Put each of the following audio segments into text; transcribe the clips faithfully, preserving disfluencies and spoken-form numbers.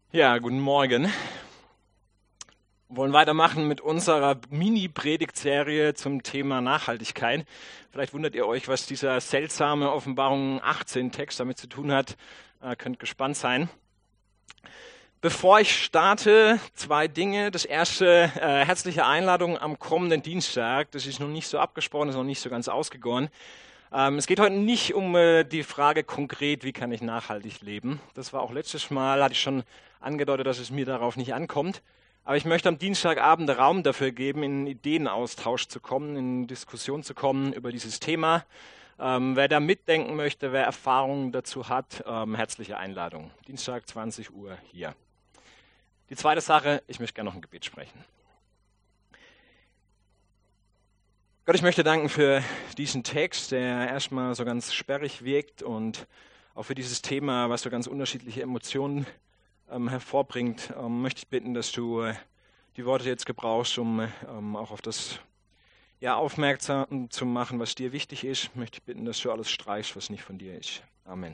Ja, guten Morgen. Wir wollen weitermachen mit unserer Mini-Predigtserie zum Thema Nachhaltigkeit. Vielleicht wundert ihr euch, was dieser seltsame Offenbarung achtzehn Text damit zu tun hat. Ihr könnt gespannt sein. Bevor ich starte, zwei Dinge. Das erste, äh, herzliche Einladung am kommenden Dienstag. Das ist noch nicht so abgesprochen, ist noch nicht so ganz ausgegoren. Ähm, es geht heute nicht um äh, die Frage konkret, wie kann ich nachhaltig leben. Das war auch letztes Mal, hatte ich schon angedeutet, dass es mir darauf nicht ankommt. Aber ich möchte am Dienstagabend Raum dafür geben, in Ideenaustausch zu kommen, in Diskussion zu kommen über dieses Thema. Ähm, wer da mitdenken möchte, wer Erfahrungen dazu hat, ähm, herzliche Einladung. Dienstag zwanzig Uhr hier. Die zweite Sache, ich möchte gerne noch ein Gebet sprechen. Gott, ich möchte danken für diesen Text, der erstmal so ganz sperrig wirkt und auch für dieses Thema, was so ganz unterschiedliche Emotionen ähm, hervorbringt. Ähm, möchte ich bitten, dass du äh, die Worte jetzt gebrauchst, um ähm, auch auf das ja, aufmerksam zu machen, was dir wichtig ist. Möchte ich bitten, dass du alles streichst, was nicht von dir ist. Amen.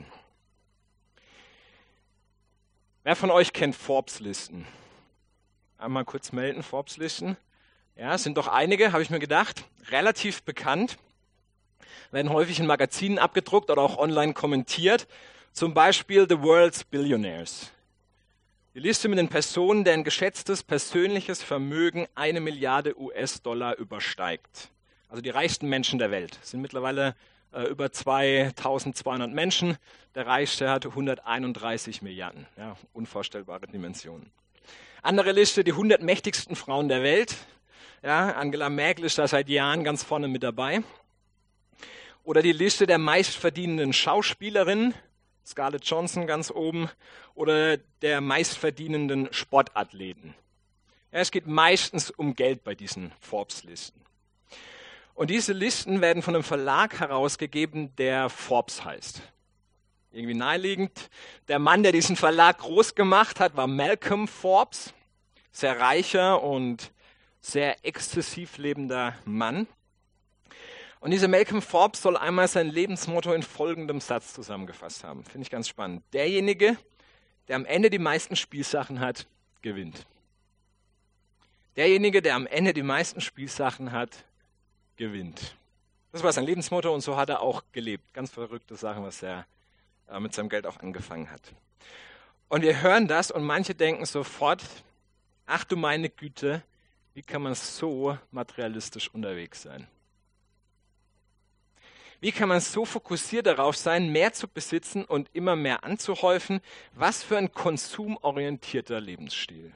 Wer von euch kennt Forbes-Listen? Einmal kurz melden, Forbes-Listen. Ja, es sind doch einige, habe ich mir gedacht, relativ bekannt, werden häufig in Magazinen abgedruckt oder auch online kommentiert. Zum Beispiel The World's Billionaires. Die Liste mit den Personen, deren geschätztes persönliches Vermögen eine Milliarde U S-Dollar übersteigt. Also die reichsten Menschen der Welt. Es sind mittlerweile äh, über zweitausendzweihundert Menschen. Der reichste hat hunderteinunddreißig Milliarden. Ja, unvorstellbare Dimensionen. Andere Liste, die hundert mächtigsten Frauen der Welt. Ja, Angela Merkel ist da seit Jahren ganz vorne mit dabei. Oder die Liste der meistverdienenden Schauspielerinnen, Scarlett Johansson ganz oben, oder der meistverdienenden Sportathleten. Ja, es geht meistens um Geld bei diesen Forbes-Listen. Und diese Listen werden von einem Verlag herausgegeben, der Forbes heißt. Irgendwie naheliegend. Der Mann, der diesen Verlag groß gemacht hat, war Malcolm Forbes. Sehr reicher und sehr exzessiv lebender Mann. Und dieser Malcolm Forbes soll einmal sein Lebensmotto in folgendem Satz zusammengefasst haben. Finde ich ganz spannend. Derjenige, der am Ende die meisten Spielsachen hat, gewinnt. Derjenige, der am Ende die meisten Spielsachen hat, gewinnt. Das war sein Lebensmotto und so hat er auch gelebt. Ganz verrückte Sachen, was er äh, mit seinem Geld auch angefangen hat. Und wir hören das und manche denken sofort, ach du meine Güte, wie kann man so materialistisch unterwegs sein? Wie kann man so fokussiert darauf sein, mehr zu besitzen und immer mehr anzuhäufen? Was für ein konsumorientierter Lebensstil.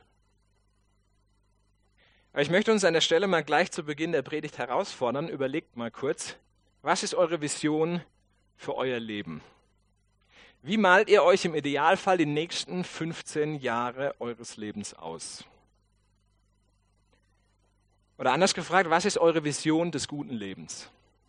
Aber ich möchte uns an der Stelle mal gleich zu Beginn der Predigt herausfordern. Überlegt mal kurz, was ist eure Vision für euer Leben? Wie malt ihr euch im Idealfall die nächsten fünfzehn Jahre eures Lebens aus? Oder anders gefragt, was ist eure Vision des guten Lebens?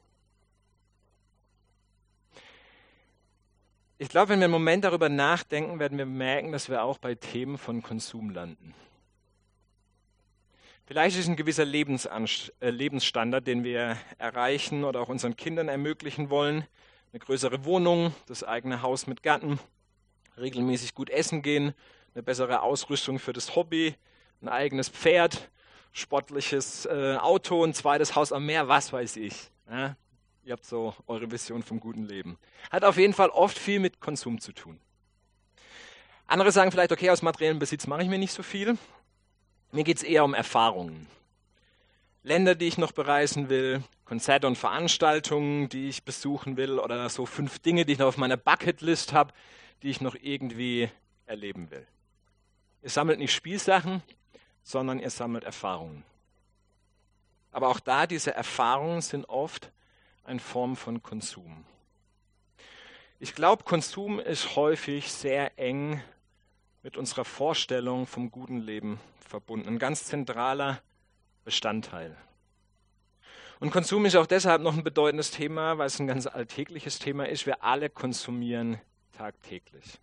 Ich glaube, wenn wir einen Moment darüber nachdenken, werden wir merken, dass wir auch bei Themen von Konsum landen. Vielleicht ist es ein gewisser Lebensanst- äh, Lebensstandard, den wir erreichen oder auch unseren Kindern ermöglichen wollen. Eine größere Wohnung, das eigene Haus mit Garten, regelmäßig gut essen gehen, eine bessere Ausrüstung für das Hobby, ein eigenes Pferd, sportliches äh, Auto, ein zweites Haus am Meer, was weiß ich. Ja? Ihr habt so eure Vision vom guten Leben. Hat auf jeden Fall oft viel mit Konsum zu tun. Andere sagen vielleicht, okay, aus materiellem Besitz mache ich mir nicht so viel. Mir geht es eher um Erfahrungen. Länder, die ich noch bereisen will, Konzerte und Veranstaltungen, die ich besuchen will oder so fünf Dinge, die ich noch auf meiner Bucketlist habe, die ich noch irgendwie erleben will. Ihr sammelt nicht Spielsachen, sondern ihr sammelt Erfahrungen. Aber auch da, diese Erfahrungen sind oft eine Form von Konsum. Ich glaube, Konsum ist häufig sehr eng mit unserer Vorstellung vom guten Leben verbunden. Ein ganz zentraler Bestandteil. Und Konsum ist auch deshalb noch ein bedeutendes Thema, weil es ein ganz alltägliches Thema ist. Wir alle konsumieren tagtäglich.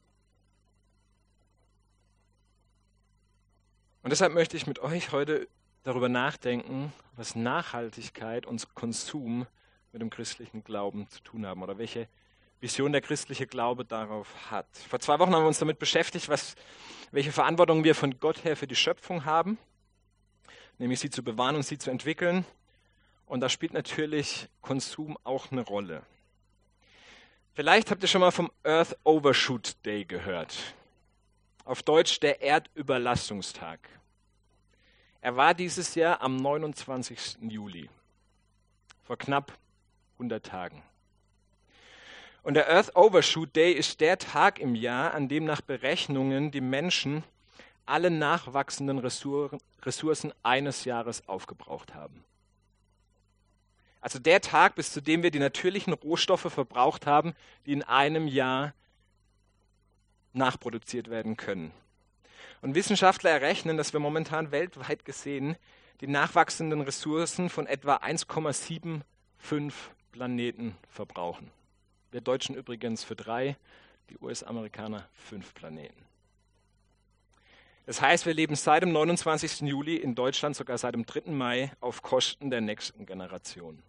Und deshalb möchte ich mit euch heute darüber nachdenken, was Nachhaltigkeit und Konsum mit dem christlichen Glauben zu tun haben oder welche Vision der christliche Glaube darauf hat. Vor zwei Wochen haben wir uns damit beschäftigt, was welche Verantwortung wir von Gott her für die Schöpfung haben, nämlich sie zu bewahren und sie zu entwickeln. Und da spielt natürlich Konsum auch eine Rolle. Vielleicht habt ihr schon mal vom Earth Overshoot Day gehört. Auf Deutsch der Erdüberlastungstag. Er war dieses Jahr am neunundzwanzigsten Juli, vor knapp hundert Tagen. Und der Earth Overshoot Day ist der Tag im Jahr, an dem nach Berechnungen die Menschen alle nachwachsenden Ressourcen eines Jahres aufgebraucht haben. Also der Tag, bis zu dem wir die natürlichen Rohstoffe verbraucht haben, die in einem Jahr nachproduziert werden können. Und Wissenschaftler errechnen, dass wir momentan weltweit gesehen die nachwachsenden Ressourcen von etwa eins Komma fünfundsiebzig Planeten verbrauchen. Wir Deutschen übrigens für drei, die U S-Amerikaner fünf Planeten. Das heißt, wir leben seit dem neunundzwanzigsten Juli in Deutschland, sogar seit dem dritten Mai, auf Kosten der nächsten Generation.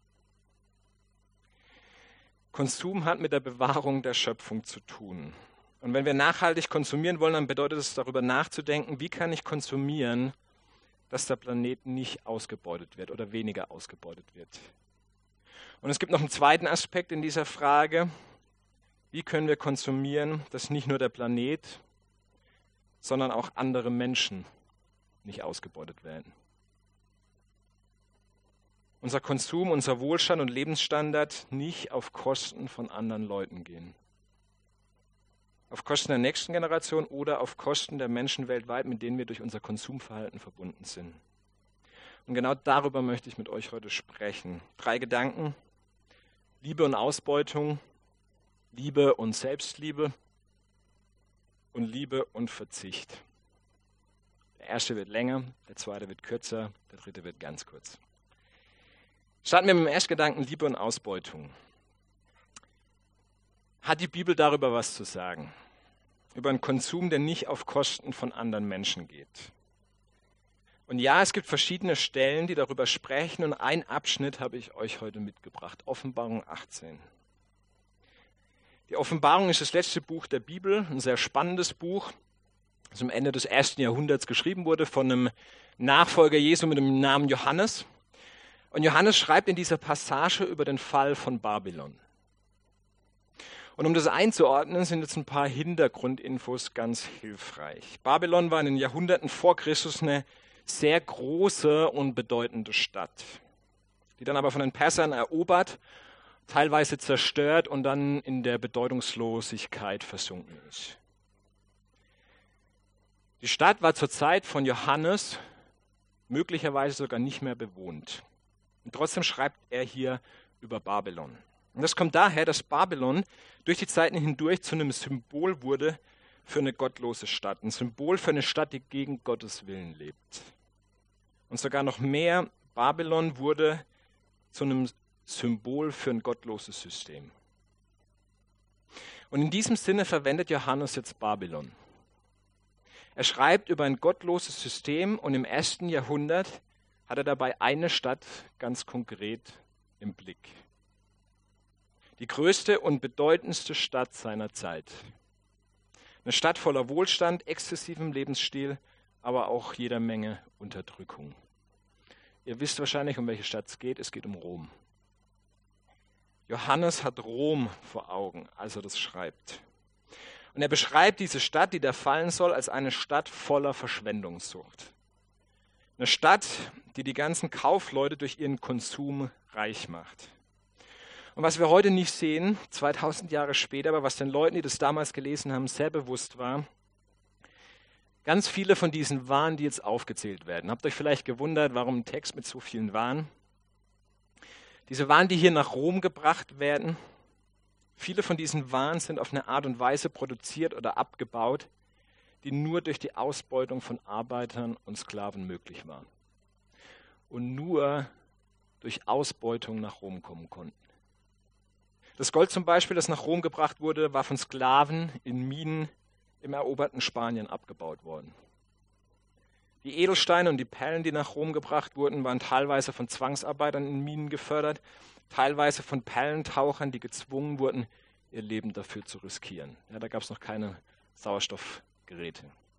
Konsum hat mit der Bewahrung der Schöpfung zu tun. Und wenn wir nachhaltig konsumieren wollen, dann bedeutet es, darüber nachzudenken, wie kann ich konsumieren, dass der Planet nicht ausgebeutet wird oder weniger ausgebeutet wird. Und es gibt noch einen zweiten Aspekt in dieser Frage. Wie können wir konsumieren, dass nicht nur der Planet, sondern auch andere Menschen nicht ausgebeutet werden? Unser Konsum, unser Wohlstand und Lebensstandard nicht auf Kosten von anderen Leuten gehen. Auf Kosten der nächsten Generation oder auf Kosten der Menschen weltweit, mit denen wir durch unser Konsumverhalten verbunden sind. Und genau darüber möchte ich mit euch heute sprechen. Drei Gedanken: Liebe und Ausbeutung, Liebe und Selbstliebe und Liebe und Verzicht. Der erste wird länger, der zweite wird kürzer, der dritte wird ganz kurz. Starten wir mit dem ersten Gedanken: Liebe und Ausbeutung. Hat die Bibel darüber was zu sagen? Über einen Konsum, der nicht auf Kosten von anderen Menschen geht. Und ja, es gibt verschiedene Stellen, die darüber sprechen, und einen Abschnitt habe ich euch heute mitgebracht, Offenbarung achtzehn. Die Offenbarung ist das letzte Buch der Bibel, ein sehr spannendes Buch, das am Ende des ersten Jahrhunderts geschrieben wurde von einem Nachfolger Jesu mit dem Namen Johannes. Und Johannes schreibt in dieser Passage über den Fall von Babylon. Und um das einzuordnen, sind jetzt ein paar Hintergrundinfos ganz hilfreich. Babylon war in den Jahrhunderten vor Christus eine sehr große und bedeutende Stadt, die dann aber von den Persern erobert, teilweise zerstört und dann in der Bedeutungslosigkeit versunken ist. Die Stadt war zur Zeit von Johannes möglicherweise sogar nicht mehr bewohnt. Und trotzdem schreibt er hier über Babylon. Und das kommt daher, dass Babylon durch die Zeiten hindurch zu einem Symbol wurde für eine gottlose Stadt. Ein Symbol für eine Stadt, die gegen Gottes Willen lebt. Und sogar noch mehr, Babylon wurde zu einem Symbol für ein gottloses System. Und in diesem Sinne verwendet Johannes jetzt Babylon. Er schreibt über ein gottloses System und im ersten Jahrhundert hat er dabei eine Stadt ganz konkret im Blick. Die größte und bedeutendste Stadt seiner Zeit. Eine Stadt voller Wohlstand, exzessivem Lebensstil, aber auch jeder Menge Unterdrückung. Ihr wisst wahrscheinlich, um welche Stadt es geht. Es geht um Rom. Johannes hat Rom vor Augen, als er das schreibt. Und er beschreibt diese Stadt, die da fallen soll, als eine Stadt voller Verschwendungssucht. Eine Stadt, die die ganzen Kaufleute durch ihren Konsum reich macht. Und was wir heute nicht sehen, zweitausend Jahre später, aber was den Leuten, die das damals gelesen haben, sehr bewusst war, ganz viele von diesen Waren, die jetzt aufgezählt werden. Habt ihr euch vielleicht gewundert, warum ein Text mit so vielen Waren? Diese Waren, die hier nach Rom gebracht werden, viele von diesen Waren sind auf eine Art und Weise produziert oder abgebaut, die nur durch die Ausbeutung von Arbeitern und Sklaven möglich war. Und nur durch Ausbeutung nach Rom kommen konnten. Das Gold zum Beispiel, das nach Rom gebracht wurde, war von Sklaven in Minen im eroberten Spanien abgebaut worden. Die Edelsteine und die Perlen, die nach Rom gebracht wurden, waren teilweise von Zwangsarbeitern in Minen gefördert, teilweise von Perlentauchern, die gezwungen wurden, ihr Leben dafür zu riskieren. Ja, da gab es noch keine Sauerstoffgeräte.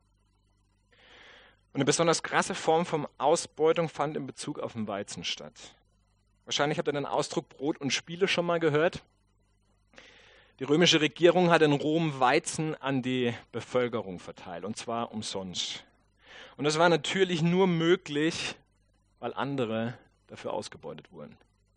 Und eine besonders krasse Form von Ausbeutung fand in Bezug auf den Weizen statt. Wahrscheinlich habt ihr den Ausdruck Brot und Spiele schon mal gehört. Die römische Regierung hat in Rom Weizen an die Bevölkerung verteilt, und zwar umsonst. Und das war natürlich nur möglich, weil andere dafür ausgebeutet wurden.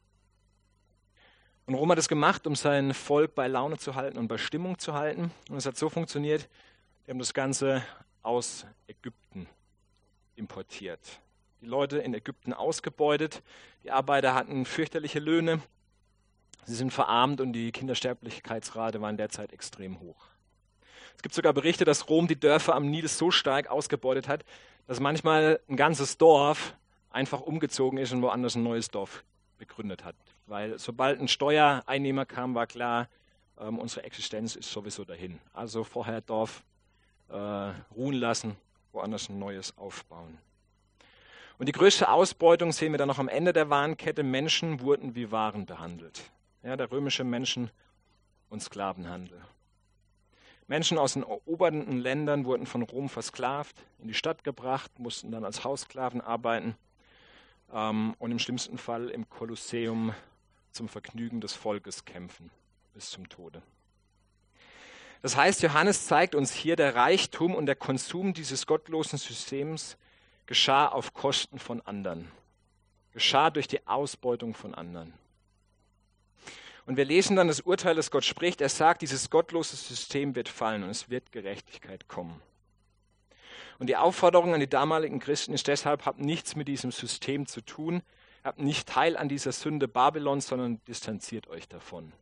Und Rom hat es gemacht, um sein Volk bei Laune zu halten und bei Stimmung zu halten. Und es hat so funktioniert, die haben das Ganze aus Ägypten importiert. Die Leute in Ägypten ausgebeutet, die Arbeiter hatten fürchterliche Löhne, sie sind verarmt und die Kindersterblichkeitsrate war in der Zeit extrem hoch. Es gibt sogar Berichte, dass Rom die Dörfer am Nil so stark ausgebeutet hat, dass manchmal ein ganzes Dorf einfach umgezogen ist und woanders ein neues Dorf begründet hat. Weil sobald ein Steuereinnehmer kam, war klar, ähm, unsere Existenz ist sowieso dahin. Also vorher Dorf äh, ruhen lassen, woanders ein neues aufbauen. Und die größte Ausbeutung sehen wir dann noch am Ende der Warenkette. Menschen wurden wie Waren behandelt. Ja, der römische Menschen- und Sklavenhandel. Menschen aus den eroberten Ländern wurden von Rom versklavt, in die Stadt gebracht, mussten dann als Haussklaven arbeiten ähm, und im schlimmsten Fall im Kolosseum zum Vergnügen des Volkes kämpfen, bis zum Tode. Das heißt, Johannes zeigt uns hier, der Reichtum und der Konsum dieses gottlosen Systems geschah auf Kosten von anderen, geschah durch die Ausbeutung von anderen. Und wir lesen dann das Urteil, das Gott spricht. Er sagt, dieses gottlose System wird fallen und es wird Gerechtigkeit kommen. Und die Aufforderung an die damaligen Christen ist deshalb, habt nichts mit diesem System zu tun, habt nicht Teil an dieser Sünde Babylons, sondern distanziert euch davon.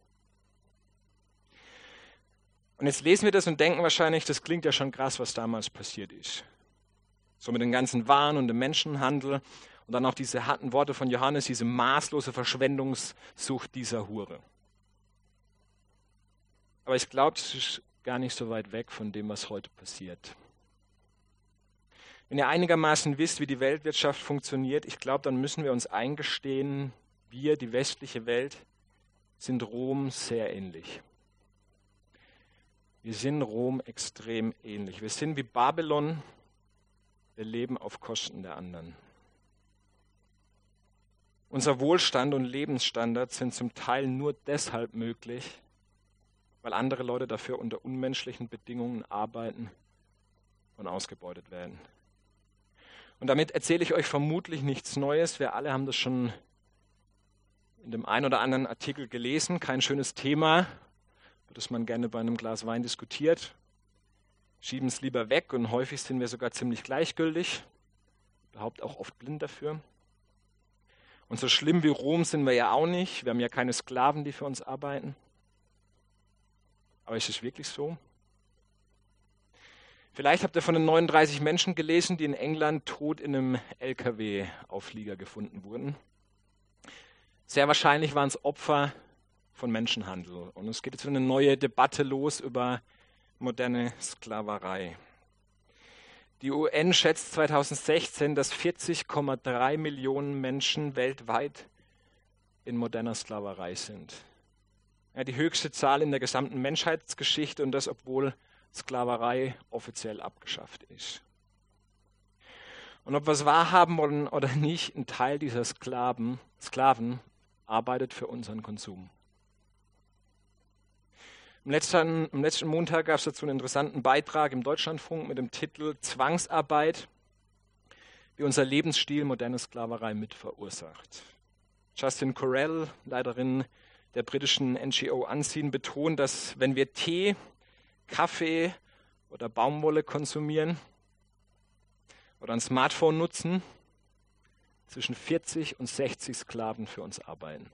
Und jetzt lesen wir das und denken wahrscheinlich, das klingt ja schon krass, was damals passiert ist. So mit den ganzen Waren und dem Menschenhandel und dann auch diese harten Worte von Johannes, diese maßlose Verschwendungssucht dieser Hure. Aber ich glaube, das ist gar nicht so weit weg von dem, was heute passiert. Wenn ihr einigermaßen wisst, wie die Weltwirtschaft funktioniert, ich glaube, dann müssen wir uns eingestehen, wir, die westliche Welt, sind Rom sehr ähnlich. Wir sind Rom extrem ähnlich. Wir sind wie Babylon. Wir leben auf Kosten der anderen. Unser Wohlstand und Lebensstandard sind zum Teil nur deshalb möglich, weil andere Leute dafür unter unmenschlichen Bedingungen arbeiten und ausgebeutet werden. Und damit erzähle ich euch vermutlich nichts Neues. Wir alle haben das schon in dem einen oder anderen Artikel gelesen. Kein schönes Thema, das man gerne bei einem Glas Wein diskutiert. Schieben es lieber weg und häufig sind wir sogar ziemlich gleichgültig, überhaupt auch oft blind dafür. Und so schlimm wie Rom sind wir ja auch nicht. Wir haben ja keine Sklaven, die für uns arbeiten. Aber ist es wirklich so? Vielleicht habt ihr von den neununddreißig Menschen gelesen, die in England tot in einem L K W-Auflieger gefunden wurden. Sehr wahrscheinlich waren es Opfer von Menschenhandel. Und es geht jetzt eine neue Debatte los über moderne Sklaverei. Die U N schätzt zweitausendsechzehn, dass vierzig Komma drei Millionen Menschen weltweit in moderner Sklaverei sind. Ja, die höchste Zahl in der gesamten Menschheitsgeschichte und das, obwohl Sklaverei offiziell abgeschafft ist. Und ob wir es wahrhaben wollen oder nicht, ein Teil dieser Sklaven, Sklaven arbeitet für unseren Konsum. Am letzten, am letzten Montag gab es dazu einen interessanten Beitrag im Deutschlandfunk mit dem Titel Zwangsarbeit, wie unser Lebensstil moderne Sklaverei mit verursacht. Justin Correll, Leiterin der britischen N G O Anziehen, betont, dass wenn wir Tee, Kaffee oder Baumwolle konsumieren oder ein Smartphone nutzen, zwischen vierzig und sechzig Sklaven für uns arbeiten.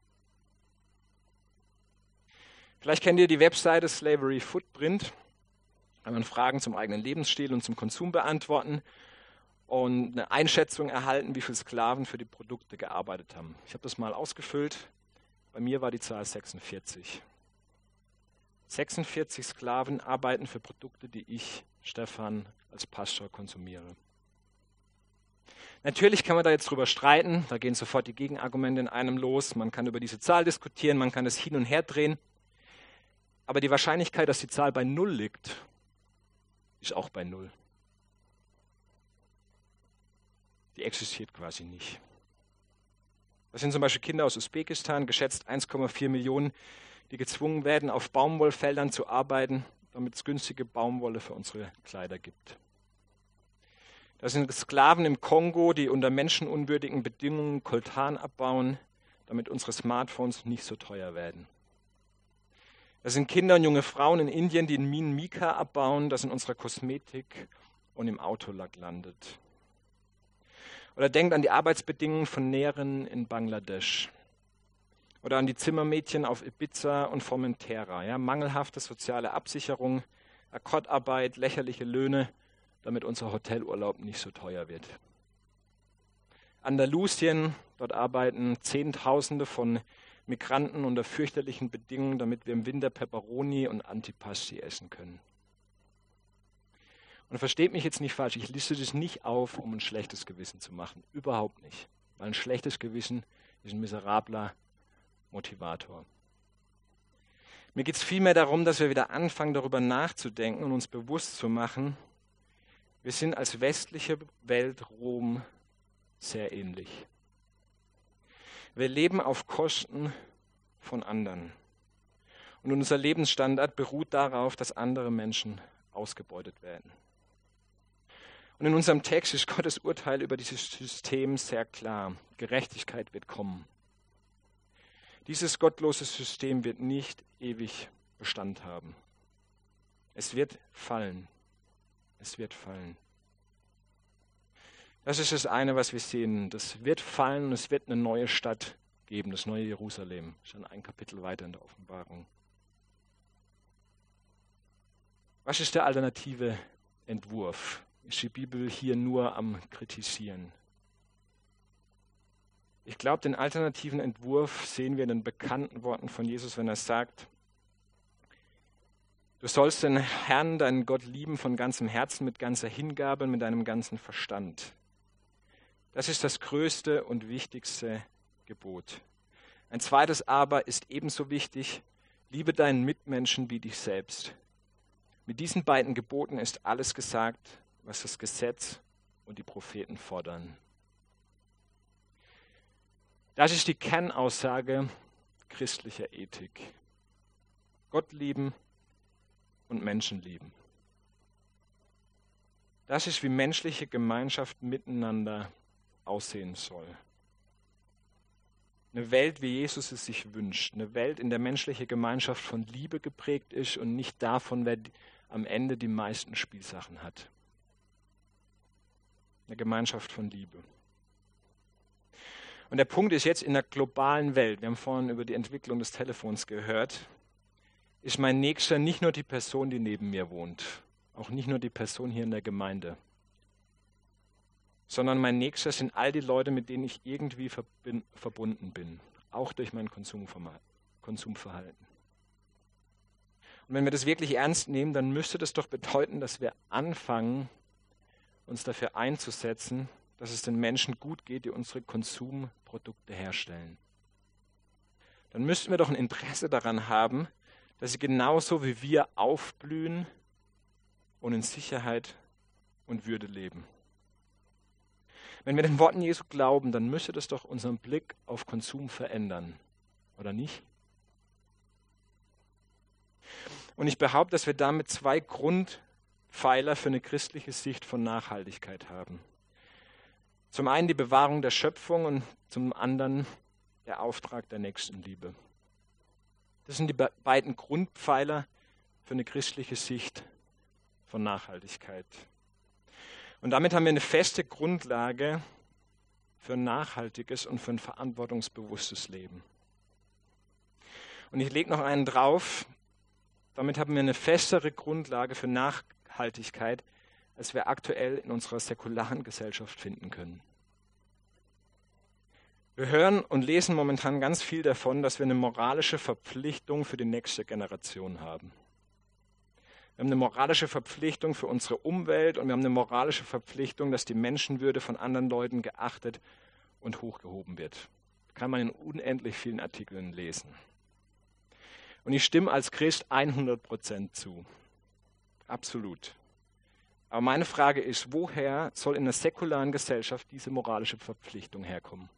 Vielleicht kennt ihr die Webseite Slavery Footprint. Da kann man Fragen zum eigenen Lebensstil und zum Konsum beantworten und eine Einschätzung erhalten, wie viele Sklaven für die Produkte gearbeitet haben. Ich habe das mal ausgefüllt. Bei mir war die Zahl sechsundvierzig. sechsundvierzig Sklaven arbeiten für Produkte, die ich, Stefan, als Pastor konsumiere. Natürlich kann man da jetzt drüber streiten. Da gehen sofort die Gegenargumente in einem los. Man kann über diese Zahl diskutieren, man kann es hin und her drehen. Aber die Wahrscheinlichkeit, dass die Zahl bei Null liegt, ist auch bei Null. die existiert quasi nicht. Das sind zum Beispiel Kinder aus Usbekistan, geschätzt eins Komma vier Millionen, die gezwungen werden, auf Baumwollfeldern zu arbeiten, damit es günstige Baumwolle für unsere Kleider gibt. Das sind Sklaven im Kongo, die unter menschenunwürdigen Bedingungen Koltan abbauen, damit unsere Smartphones nicht so teuer werden. Das sind Kinder und junge Frauen in Indien, die in Minen Mika abbauen, das in unserer Kosmetik und im Autolack landet. Oder denkt an die Arbeitsbedingungen von Näherinnen in Bangladesch. Oder an die Zimmermädchen auf Ibiza und Formentera. Ja, mangelhafte soziale Absicherung, Akkordarbeit, lächerliche Löhne, damit unser Hotelurlaub nicht so teuer wird. Andalusien, dort arbeiten Zehntausende von Migranten unter fürchterlichen Bedingungen, damit wir im Winter Peperoni und Antipasti essen können. Und versteht mich jetzt nicht falsch, ich liste das nicht auf, um ein schlechtes Gewissen zu machen. Überhaupt nicht. Weil ein schlechtes Gewissen ist ein miserabler Motivator. Mir geht es vielmehr darum, dass wir wieder anfangen, darüber nachzudenken und uns bewusst zu machen, wir sind als westliche Welt Rom sehr ähnlich. Wir leben auf Kosten von anderen. Und unser Lebensstandard beruht darauf, dass andere Menschen ausgebeutet werden. Und in unserem Text ist Gottes Urteil über dieses System sehr klar. Gerechtigkeit wird kommen. Dieses gottlose System wird nicht ewig Bestand haben. Es wird fallen. Es wird fallen. Das ist das eine, was wir sehen. Das wird fallen und es wird eine neue Stadt geben, das neue Jerusalem. Schon ein Kapitel weiter in der Offenbarung. Was ist der alternative Entwurf? Ist die Bibel hier nur am Kritisieren? Ich glaube, den alternativen Entwurf sehen wir in den bekannten Worten von Jesus, wenn er sagt, du sollst den Herrn, deinen Gott lieben von ganzem Herzen, mit ganzer Hingabe und mit deinem ganzen Verstand. Das ist das größte und wichtigste Gebot. Ein zweites aber ist ebenso wichtig, liebe deinen Mitmenschen wie dich selbst. Mit diesen beiden Geboten ist alles gesagt, was das Gesetz und die Propheten fordern. Das ist die Kernaussage christlicher Ethik. Gott lieben und Menschen lieben. Das ist, wie menschliche Gemeinschaft miteinander aussehen soll. Eine Welt, wie Jesus es sich wünscht. Eine Welt, in der menschliche Gemeinschaft von Liebe geprägt ist und nicht davon, wer am Ende die meisten Spielsachen hat. Eine Gemeinschaft von Liebe. Und der Punkt ist jetzt in der globalen Welt, wir haben vorhin über die Entwicklung des Telefons gehört, ist mein Nächster nicht nur die Person, die neben mir wohnt, auch nicht nur die Person hier in der Gemeinde, sondern mein Nächster sind all die Leute, mit denen ich irgendwie verbunden bin, auch durch mein Konsumverhalten. Und wenn wir das wirklich ernst nehmen, dann müsste das doch bedeuten, dass wir anfangen, uns dafür einzusetzen, dass es den Menschen gut geht, die unsere Konsumprodukte herstellen. Dann müssten wir doch ein Interesse daran haben, dass sie genauso wie wir aufblühen und in Sicherheit und Würde leben. Wenn wir den Worten Jesu glauben, dann müsste das doch unseren Blick auf Konsum verändern, oder nicht? Und ich behaupte, dass wir damit zwei Grundpfeiler für eine christliche Sicht von Nachhaltigkeit haben. Zum einen die Bewahrung der Schöpfung und zum anderen der Auftrag der Nächstenliebe. Das sind die be- beiden Grundpfeiler für eine christliche Sicht von Nachhaltigkeit. Und damit haben wir eine feste Grundlage für ein nachhaltiges und für ein verantwortungsbewusstes Leben. Und ich lege noch einen drauf, damit haben wir eine festere Grundlage für Nachhaltigkeit, als wir aktuell in unserer säkularen Gesellschaft finden können. Wir hören und lesen momentan ganz viel davon, dass wir eine moralische Verpflichtung für die nächste Generation haben. Wir haben eine moralische Verpflichtung für unsere Umwelt und wir haben eine moralische Verpflichtung, dass die Menschenwürde von anderen Leuten geachtet und hochgehoben wird. Das kann man in unendlich vielen Artikeln lesen. Und ich stimme als Christ hundert Prozent zu. Absolut. Aber meine Frage ist, woher soll in einer säkularen Gesellschaft diese moralische Verpflichtung herkommen?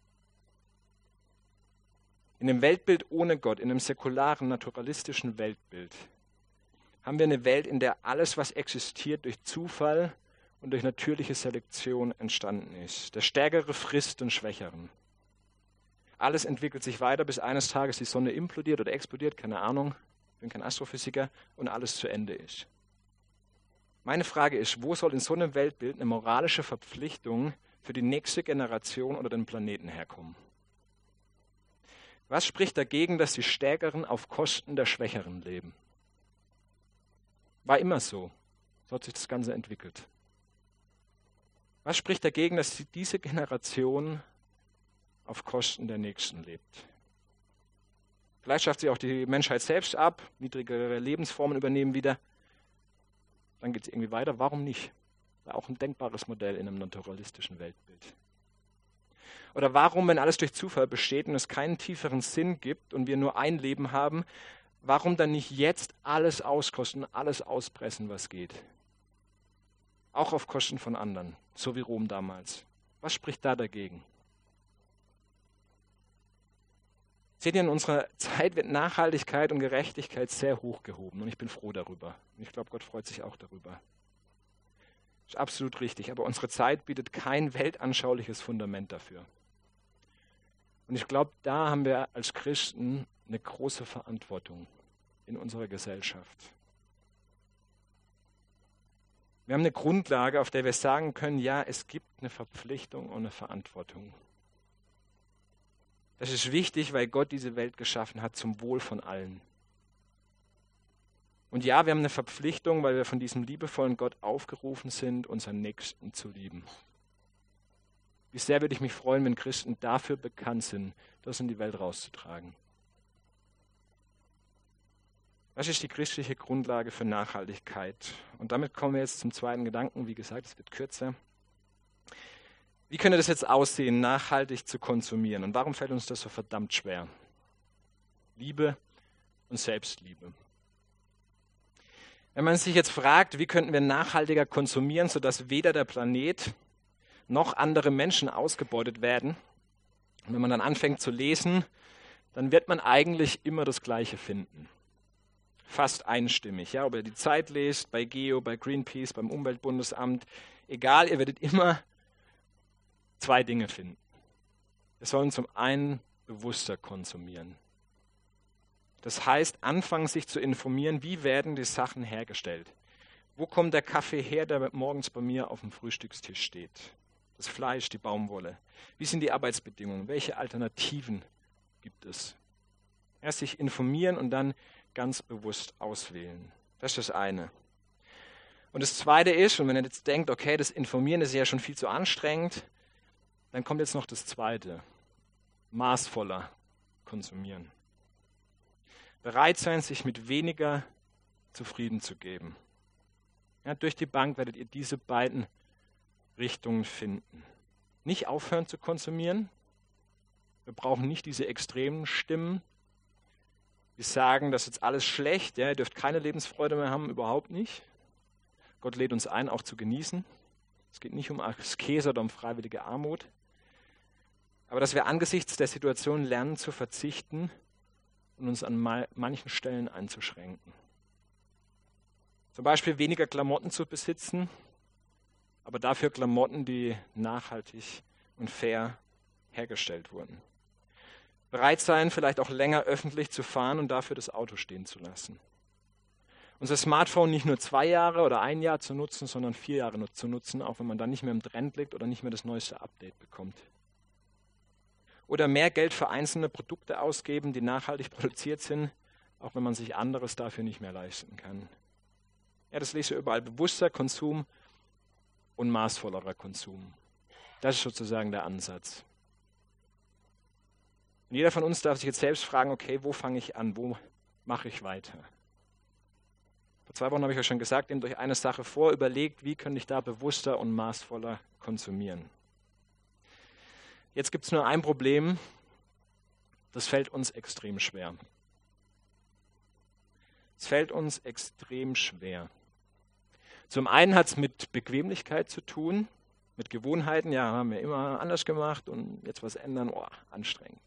In einem Weltbild ohne Gott, in einem säkularen, naturalistischen Weltbild, haben wir eine Welt, in der alles, was existiert, durch Zufall und durch natürliche Selektion entstanden ist. Der Stärkere frisst den Schwächeren. Alles entwickelt sich weiter, bis eines Tages die Sonne implodiert oder explodiert, keine Ahnung, ich bin kein Astrophysiker, und alles zu Ende ist. Meine Frage ist, wo soll in so einem Weltbild eine moralische Verpflichtung für die nächste Generation oder den Planeten herkommen? Was spricht dagegen, dass die Stärkeren auf Kosten der Schwächeren leben? War immer so. So hat sich das Ganze entwickelt. Was spricht dagegen, dass diese Generation auf Kosten der Nächsten lebt? Vielleicht schafft sie auch die Menschheit selbst ab, niedrigere Lebensformen übernehmen wieder. Dann geht es irgendwie weiter. Warum nicht? War auch ein denkbares Modell in einem naturalistischen Weltbild. Oder warum, wenn alles durch Zufall besteht und es keinen tieferen Sinn gibt und wir nur ein Leben haben, warum dann nicht jetzt alles auskosten, alles auspressen, was geht? Auch auf Kosten von anderen, so wie Rom damals. Was spricht da dagegen? Seht ihr, in unserer Zeit wird Nachhaltigkeit und Gerechtigkeit sehr hoch gehoben und ich bin froh darüber. Und ich glaube, Gott freut sich auch darüber. Ist absolut richtig, aber unsere Zeit bietet kein weltanschauliches Fundament dafür. Und ich glaube, da haben wir als Christen eine große Verantwortung in unserer Gesellschaft. Wir haben eine Grundlage, auf der wir sagen können, ja, es gibt eine Verpflichtung und eine Verantwortung. Das ist wichtig, weil Gott diese Welt geschaffen hat zum Wohl von allen. Und ja, wir haben eine Verpflichtung, weil wir von diesem liebevollen Gott aufgerufen sind, unseren Nächsten zu lieben. Wie sehr würde ich mich freuen, wenn Christen dafür bekannt sind, das in die Welt rauszutragen. Das ist die christliche Grundlage für Nachhaltigkeit. Und damit kommen wir jetzt zum zweiten Gedanken. Wie gesagt, es wird kürzer. Wie könnte das jetzt aussehen, nachhaltig zu konsumieren? Und warum fällt uns das so verdammt schwer? Liebe und Selbstliebe. Wenn man sich jetzt fragt, wie könnten wir nachhaltiger konsumieren, sodass weder der Planet noch andere Menschen ausgebeutet werden, und wenn man dann anfängt zu lesen, dann wird man eigentlich immer das Gleiche finden. Fast einstimmig. Ja, ob ihr die Zeit lest, bei Geo, bei Greenpeace, beim Umweltbundesamt, egal, ihr werdet immer zwei Dinge finden. Wir sollen zum einen bewusster konsumieren. Das heißt, anfangen sich zu informieren, wie werden die Sachen hergestellt. Wo kommt der Kaffee her, der morgens bei mir auf dem Frühstückstisch steht? Das Fleisch, die Baumwolle. Wie sind die Arbeitsbedingungen? Welche Alternativen gibt es? Erst sich informieren und dann ganz bewusst auswählen. Das ist das eine. Und das zweite ist, und wenn ihr jetzt denkt, okay, das Informieren ist ja schon viel zu anstrengend, dann kommt jetzt noch das zweite. Maßvoller konsumieren. Bereit sein, sich mit weniger zufrieden zu geben. Ja, durch die Bank werdet ihr diese beiden Richtungen finden. Nicht aufhören zu konsumieren. Wir brauchen nicht diese extremen Stimmen, die sagen, das ist jetzt alles schlecht, ja, ihr dürft keine Lebensfreude mehr haben, überhaupt nicht. Gott lädt uns ein, auch zu genießen. Es geht nicht um Askese oder um freiwillige Armut. Aber dass wir angesichts der Situation lernen zu verzichten und uns an manchen Stellen einzuschränken. Zum Beispiel weniger Klamotten zu besitzen, aber dafür Klamotten, die nachhaltig und fair hergestellt wurden. Bereit sein, vielleicht auch länger öffentlich zu fahren und dafür das Auto stehen zu lassen. Unser Smartphone nicht nur zwei Jahre oder ein Jahr zu nutzen, sondern vier Jahre zu nutzen, auch wenn man dann nicht mehr im Trend liegt oder nicht mehr das neueste Update bekommt. Oder mehr Geld für einzelne Produkte ausgeben, die nachhaltig produziert sind, auch wenn man sich anderes dafür nicht mehr leisten kann. Ja, das lese ich überall. Bewusster Konsum und maßvollerer Konsum. Das ist sozusagen der Ansatz. Und jeder von uns darf sich jetzt selbst fragen, okay, wo fange ich an, wo mache ich weiter? Vor zwei Wochen habe ich euch schon gesagt, nehmt euch eine Sache vor, überlegt, wie könnte ich da bewusster und maßvoller konsumieren. Jetzt gibt es nur ein Problem, das fällt uns extrem schwer. Es fällt uns extrem schwer. Zum einen hat es mit Bequemlichkeit zu tun, mit Gewohnheiten. Ja, haben wir immer anders gemacht und jetzt was ändern, oh, anstrengend.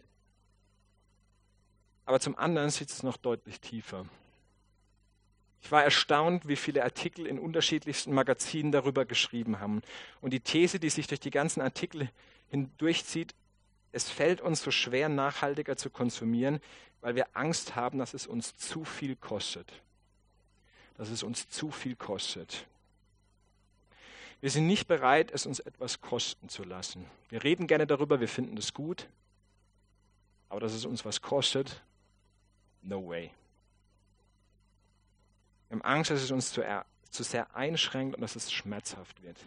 Aber zum anderen sitzt es noch deutlich tiefer. Ich war erstaunt, wie viele Artikel in unterschiedlichsten Magazinen darüber geschrieben haben. Und die These, die sich durch die ganzen Artikel hindurchzieht, es fällt uns so schwer, nachhaltiger zu konsumieren, weil wir Angst haben, dass es uns zu viel kostet. Dass es uns zu viel kostet. Wir sind nicht bereit, es uns etwas kosten zu lassen. Wir reden gerne darüber, wir finden das gut, aber dass es uns was kostet, no way. Wir haben Angst, dass es uns zu, er, zu sehr einschränkt und dass es schmerzhaft wird.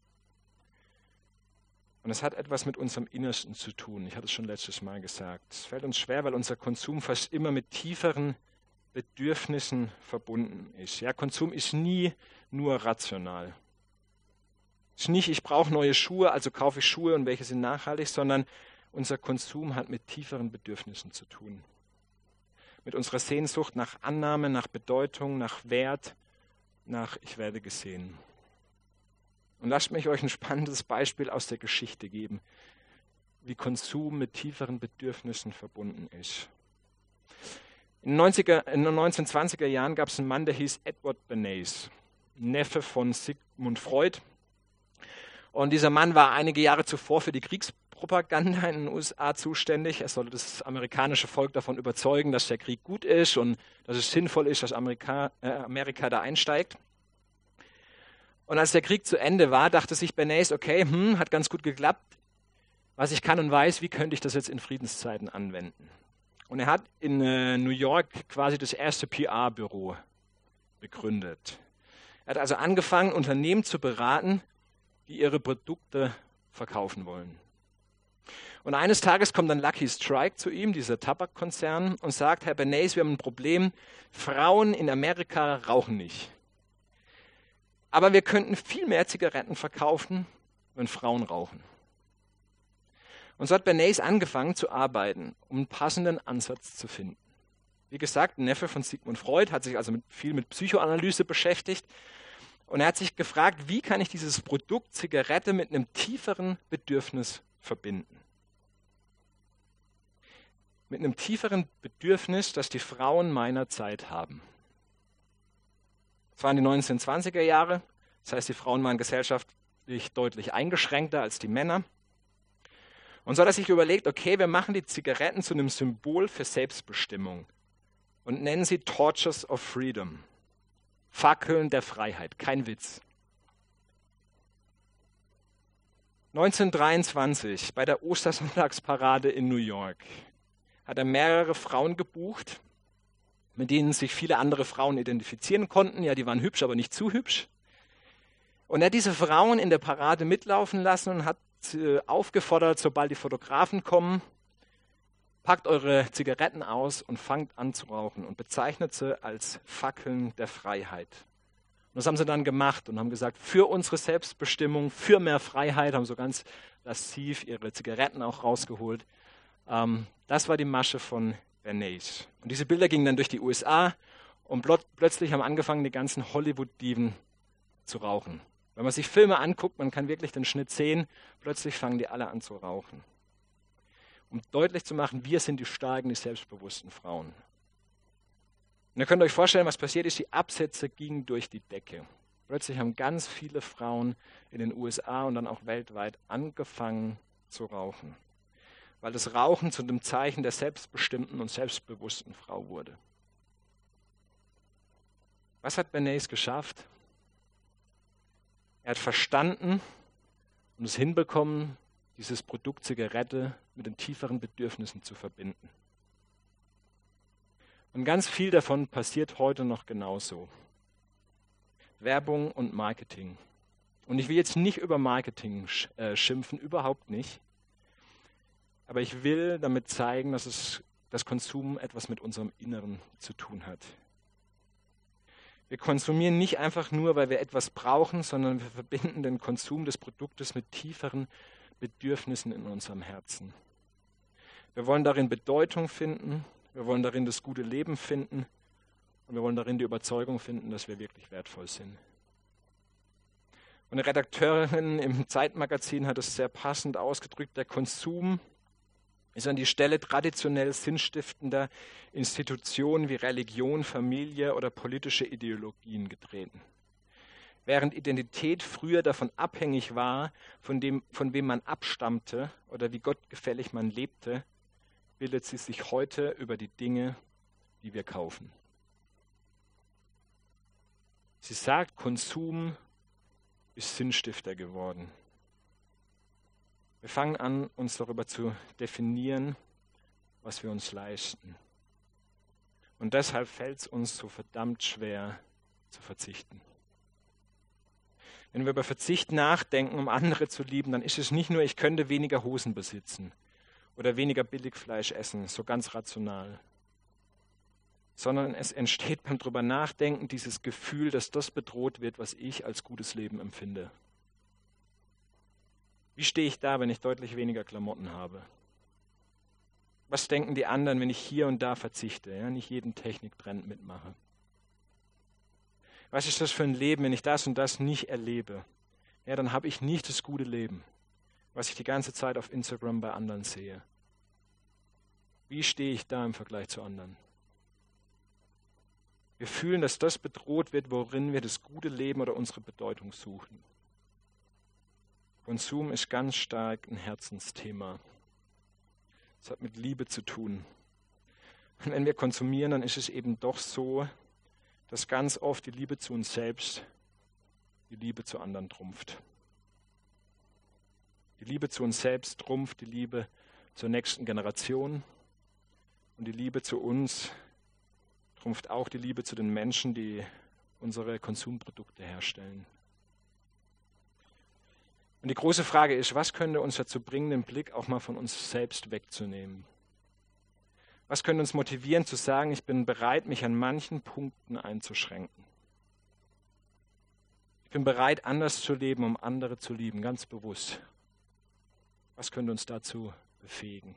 Und es hat etwas mit unserem Innersten zu tun. Ich hatte es schon letztes Mal gesagt. Es fällt uns schwer, weil unser Konsum fast immer mit tieferen Bedürfnissen verbunden ist. Ja, Konsum ist nie nur rational. Es ist nicht, ich brauche neue Schuhe, also kaufe ich Schuhe und welche sind nachhaltig, sondern unser Konsum hat mit tieferen Bedürfnissen zu tun. Mit unserer Sehnsucht nach Annahme, nach Bedeutung, nach Wert, nach ich werde gesehen. Und lasst mich euch ein spannendes Beispiel aus der Geschichte geben, wie Konsum mit tieferen Bedürfnissen verbunden ist. In den, neunziger, in den neunzehnhundertzwanziger Jahren gab es einen Mann, der hieß Edward Bernays, Neffe von Sigmund Freud. Und dieser Mann war einige Jahre zuvor für die Kriegspropaganda in den U S A zuständig. Er sollte das amerikanische Volk davon überzeugen, dass der Krieg gut ist und dass es sinnvoll ist, dass Amerika, äh, Amerika da einsteigt. Und als der Krieg zu Ende war, dachte sich Bernays, okay, hm, hat ganz gut geklappt. Was ich kann und weiß, wie könnte ich das jetzt in Friedenszeiten anwenden? Und er hat in äh, New York quasi das erste P R-Büro begründet. Er hat also angefangen, Unternehmen zu beraten, die ihre Produkte verkaufen wollen. Und eines Tages kommt dann Lucky Strike zu ihm, dieser Tabakkonzern, und sagt, Herr Bernays, wir haben ein Problem, Frauen in Amerika rauchen nicht. Aber wir könnten viel mehr Zigaretten verkaufen, wenn Frauen rauchen. Und so hat Bernays angefangen zu arbeiten, um einen passenden Ansatz zu finden. Wie gesagt, ein Neffe von Sigmund Freud, hat sich also mit, viel mit Psychoanalyse beschäftigt. Und er hat sich gefragt, wie kann ich dieses Produkt Zigarette mit einem tieferen Bedürfnis verbinden? Mit einem tieferen Bedürfnis, das die Frauen meiner Zeit haben. Es waren die neunzehnhundertzwanziger Jahre, das heißt, die Frauen waren gesellschaftlich deutlich eingeschränkter als die Männer. Und so hat er sich überlegt, okay, wir machen die Zigaretten zu einem Symbol für Selbstbestimmung und nennen sie Torches of Freedom. Fackeln der Freiheit, kein Witz. neunzehnhundertdreiundzwanzig, bei der Ostersonntagsparade in New York, hat er mehrere Frauen gebucht, mit denen sich viele andere Frauen identifizieren konnten. Ja, die waren hübsch, aber nicht zu hübsch. Und er hat diese Frauen in der Parade mitlaufen lassen und hat äh, aufgefordert, sobald die Fotografen kommen, packt eure Zigaretten aus und fangt an zu rauchen und bezeichnet sie als Fackeln der Freiheit. Und das haben sie dann gemacht und haben gesagt, für unsere Selbstbestimmung, für mehr Freiheit, haben so ganz lasziv ihre Zigaretten auch rausgeholt. Ähm, das war die Masche von Bernays. Und diese Bilder gingen dann durch die U S A und plot- plötzlich haben angefangen, die ganzen Hollywood-Diven zu rauchen. Wenn man sich Filme anguckt, man kann wirklich den Schnitt sehen, plötzlich fangen die alle an zu rauchen. Um deutlich zu machen, wir sind die starken, die selbstbewussten Frauen. Und ihr könnt euch vorstellen, was passiert ist, die Absätze gingen durch die Decke. Plötzlich haben ganz viele Frauen in den U S A und dann auch weltweit angefangen zu rauchen. Weil das Rauchen zu dem Zeichen der selbstbestimmten und selbstbewussten Frau wurde. Was hat Bernays geschafft? Er hat verstanden und es hinbekommen, dieses Produkt Zigarette mit den tieferen Bedürfnissen zu verbinden. Und ganz viel davon passiert heute noch genauso. Werbung und Marketing. Und ich will jetzt nicht über Marketing äh, schimpfen, überhaupt nicht. Aber ich will damit zeigen, dass es, das Konsum etwas mit unserem Inneren zu tun hat. Wir konsumieren nicht einfach nur, weil wir etwas brauchen, sondern wir verbinden den Konsum des Produktes mit tieferen Bedürfnissen in unserem Herzen. Wir wollen darin Bedeutung finden, wir wollen darin das gute Leben finden und wir wollen darin die Überzeugung finden, dass wir wirklich wertvoll sind. Und eine Redakteurin im Zeitmagazin hat es sehr passend ausgedrückt: Der Konsum ist an die Stelle traditionell sinnstiftender Institutionen wie Religion, Familie oder politische Ideologien getreten. Während Identität früher davon abhängig war, von dem, von wem man abstammte oder wie gottgefällig man lebte, bildet sie sich heute über die Dinge, die wir kaufen. Sie sagt, Konsum ist Sinnstifter geworden. Wir fangen an, uns darüber zu definieren, was wir uns leisten. Und deshalb fällt es uns so verdammt schwer zu verzichten. Wenn wir über Verzicht nachdenken, um andere zu lieben, dann ist es nicht nur, ich könnte weniger Hosen besitzen oder weniger Billigfleisch essen, so ganz rational, sondern es entsteht beim drüber nachdenken dieses Gefühl, dass das bedroht wird, was ich als gutes Leben empfinde. Wie stehe ich da, wenn ich deutlich weniger Klamotten habe? Was denken die anderen, wenn ich hier und da verzichte, ja, nicht jeden Techniktrend mitmache? Was ist das für ein Leben, wenn ich das und das nicht erlebe? Ja, dann habe ich nicht das gute Leben, was ich die ganze Zeit auf Instagram bei anderen sehe. Wie stehe ich da im Vergleich zu anderen? Wir fühlen, dass das bedroht wird, worin wir das gute Leben oder unsere Bedeutung suchen. Konsum ist ganz stark ein Herzensthema. Es hat mit Liebe zu tun. Und wenn wir konsumieren, dann ist es eben doch so, dass ganz oft die Liebe zu uns selbst die Liebe zu anderen trumpft. Die Liebe zu uns selbst trumpft die Liebe zur nächsten Generation. Und die Liebe zu uns trumpft auch die Liebe zu den Menschen, die unsere Konsumprodukte herstellen. Und die große Frage ist, was könnte uns dazu bringen, den Blick auch mal von uns selbst wegzunehmen? Was könnte uns motivieren zu sagen, ich bin bereit, mich an manchen Punkten einzuschränken? Ich bin bereit, anders zu leben, um andere zu lieben, ganz bewusst. Was könnte uns dazu befähigen?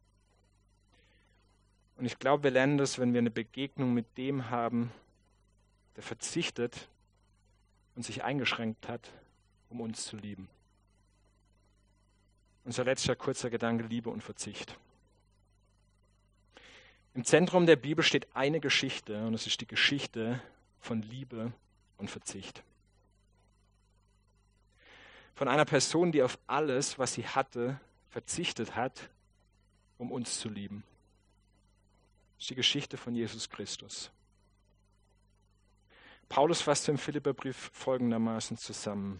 Und ich glaube, wir lernen das, wenn wir eine Begegnung mit dem haben, der verzichtet und sich eingeschränkt hat, um uns zu lieben. Unser letzter kurzer Gedanke: Liebe und Verzicht. Im Zentrum der Bibel steht eine Geschichte, und es ist die Geschichte von Liebe und Verzicht. Von einer Person, die auf alles, was sie hatte, verzichtet hat, um uns zu lieben. Das ist die Geschichte von Jesus Christus. Paulus fasst im Philipperbrief folgendermaßen zusammen: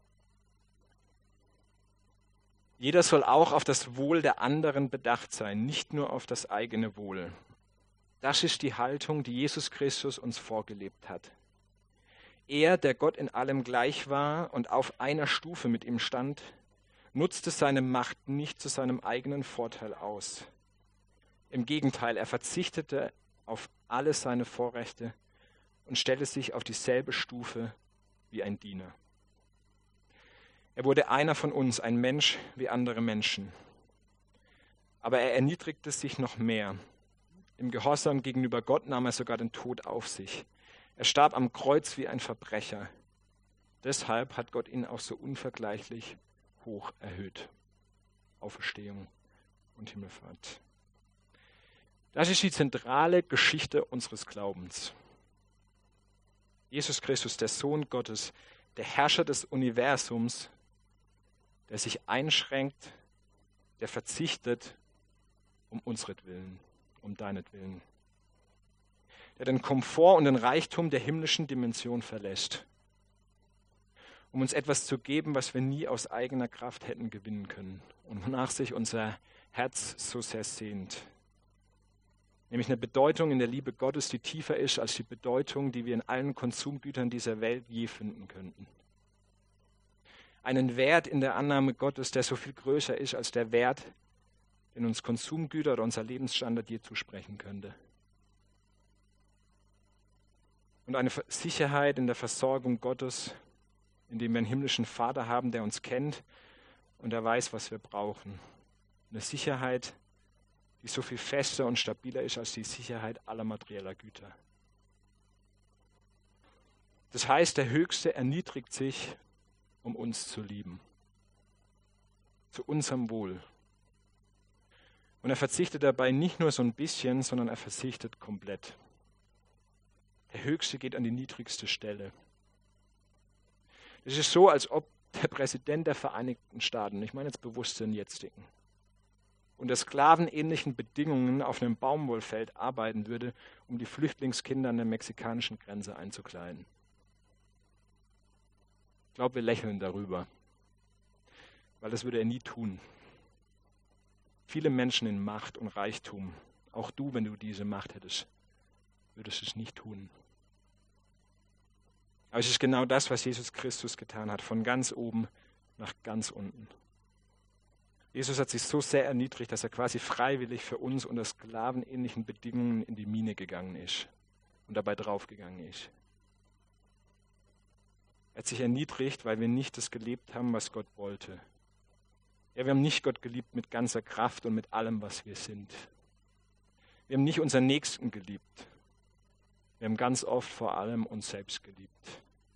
Jeder soll auch auf das Wohl der anderen bedacht sein, nicht nur auf das eigene Wohl. Das ist die Haltung, die Jesus Christus uns vorgelebt hat. Er, der Gott in allem gleich war und auf einer Stufe mit ihm stand, nutzte seine Macht nicht zu seinem eigenen Vorteil aus. Im Gegenteil, er verzichtete auf alle seine Vorrechte und stellte sich auf dieselbe Stufe wie ein Diener. Er wurde einer von uns, ein Mensch wie andere Menschen. Aber er erniedrigte sich noch mehr. Im Gehorsam gegenüber Gott nahm er sogar den Tod auf sich. Er starb am Kreuz wie ein Verbrecher. Deshalb hat Gott ihn auch so unvergleichlich hoch erhöht. Auferstehung und Himmelfahrt. Das ist die zentrale Geschichte unseres Glaubens. Jesus Christus, der Sohn Gottes, der Herrscher des Universums, der sich einschränkt, der verzichtet um unsretwillen, um deinetwillen. Der den Komfort und den Reichtum der himmlischen Dimension verlässt, um uns etwas zu geben, was wir nie aus eigener Kraft hätten gewinnen können und wonach sich unser Herz so sehr sehnt. Nämlich eine Bedeutung in der Liebe Gottes, die tiefer ist als die Bedeutung, die wir in allen Konsumgütern dieser Welt je finden könnten. Einen Wert in der Annahme Gottes, der so viel größer ist als der Wert, den uns Konsumgüter oder unser Lebensstandard je zusprechen könnte. Und eine Sicherheit in der Versorgung Gottes, indem wir einen himmlischen Vater haben, der uns kennt und der weiß, was wir brauchen. Eine Sicherheit, die so viel fester und stabiler ist als die Sicherheit aller materieller Güter. Das heißt, der Höchste erniedrigt sich, um uns zu lieben. Zu unserem Wohl. Und er verzichtet dabei nicht nur so ein bisschen, sondern er verzichtet komplett. Der Höchste geht an die niedrigste Stelle. Es ist so, als ob der Präsident der Vereinigten Staaten, ich meine jetzt bewusst den jetzigen, unter sklavenähnlichen Bedingungen auf einem Baumwollfeld arbeiten würde, um die Flüchtlingskinder an der mexikanischen Grenze einzukleiden. Ich glaube, wir lächeln darüber, weil das würde er nie tun. Viele Menschen in Macht und Reichtum, auch du, wenn du diese Macht hättest, würdest es nicht tun. Aber es ist genau das, was Jesus Christus getan hat, von ganz oben nach ganz unten. Jesus hat sich so sehr erniedrigt, dass er quasi freiwillig für uns unter sklavenähnlichen Bedingungen in die Mine gegangen ist und dabei draufgegangen ist. Er hat sich erniedrigt, weil wir nicht das gelebt haben, was Gott wollte. Ja, wir haben nicht Gott geliebt mit ganzer Kraft und mit allem, was wir sind. Wir haben nicht unseren Nächsten geliebt. Wir haben ganz oft vor allem uns selbst geliebt.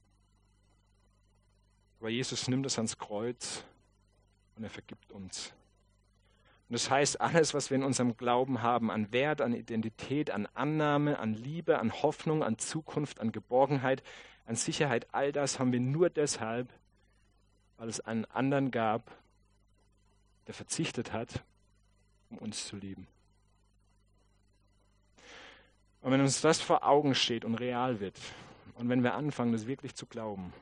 Aber Jesus nimmt es ans Kreuz und er vergibt uns. Und das heißt, alles, was wir in unserem Glauben haben, an Wert, an Identität, an Annahme, an Liebe, an Hoffnung, an Zukunft, an Geborgenheit, an Sicherheit, all das haben wir nur deshalb, weil es einen anderen gab, der verzichtet hat, um uns zu lieben. Und wenn uns das vor Augen steht und real wird, und wenn wir anfangen, das wirklich zu glauben,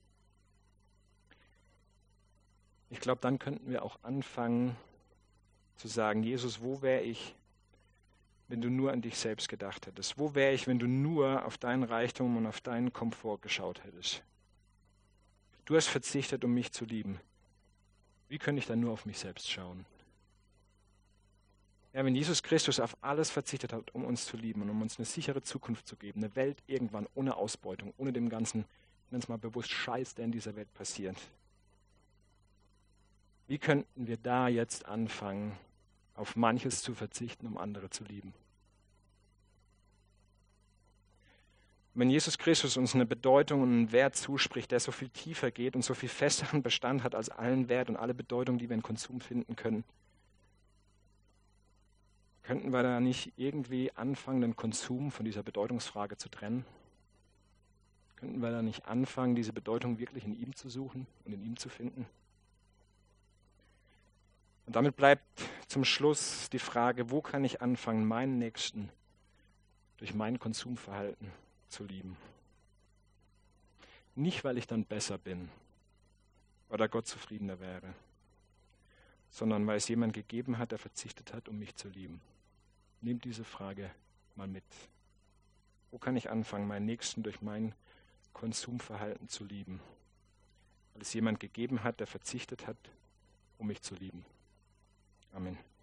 ich glaube, dann könnten wir auch anfangen zu sagen, Jesus, wo wäre ich, wenn du nur an dich selbst gedacht hättest? Wo wäre ich, wenn du nur auf deinen Reichtum und auf deinen Komfort geschaut hättest? Du hast verzichtet, um mich zu lieben. Wie könnte ich dann nur auf mich selbst schauen? Ja, wenn Jesus Christus auf alles verzichtet hat, um uns zu lieben und um uns eine sichere Zukunft zu geben, eine Welt irgendwann ohne Ausbeutung, ohne dem ganzen, nenn es mal bewusst, Scheiß, der in dieser Welt passiert. Wie könnten wir da jetzt anfangen, auf manches zu verzichten, um andere zu lieben? Wenn Jesus Christus uns eine Bedeutung und einen Wert zuspricht, der so viel tiefer geht und so viel festeren Bestand hat als allen Wert und alle Bedeutung, die wir in Konsum finden können, könnten wir da nicht irgendwie anfangen, den Konsum von dieser Bedeutungsfrage zu trennen? Könnten wir da nicht anfangen, diese Bedeutung wirklich in ihm zu suchen und in ihm zu finden? Und damit bleibt zum Schluss die Frage, wo kann ich anfangen, meinen Nächsten durch mein Konsumverhalten zu lieben? Nicht, weil ich dann besser bin oder Gott zufriedener wäre, sondern weil es jemand gegeben hat, der verzichtet hat, um mich zu lieben. Nehmt diese Frage mal mit. Wo kann ich anfangen, meinen Nächsten durch mein Konsumverhalten zu lieben? Weil es jemand gegeben hat, der verzichtet hat, um mich zu lieben. Amen.